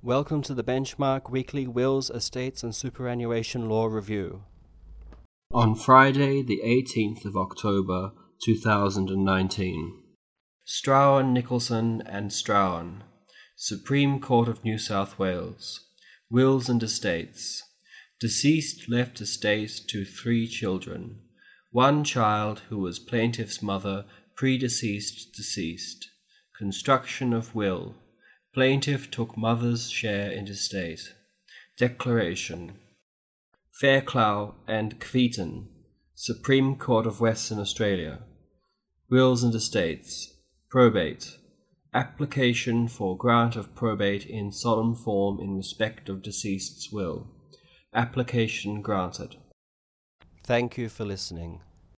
Welcome to the Benchmark Weekly Wills, Estates and Superannuation Law Review. On Friday, the 18th of October, 2019. Strahan, Nicholson and Strahan, Supreme Court of New South Wales. Wills and Estates. Deceased left estate to 3 children. 1 child who was plaintiff's mother, predeceased, deceased. Construction of will. Plaintiff took mother's share in estate. Declaration. Fairclough and Kveton, Supreme Court of Western Australia. Wills and Estates. Probate. Application for grant of probate in solemn form in respect of deceased's will. Application granted. Thank you for listening.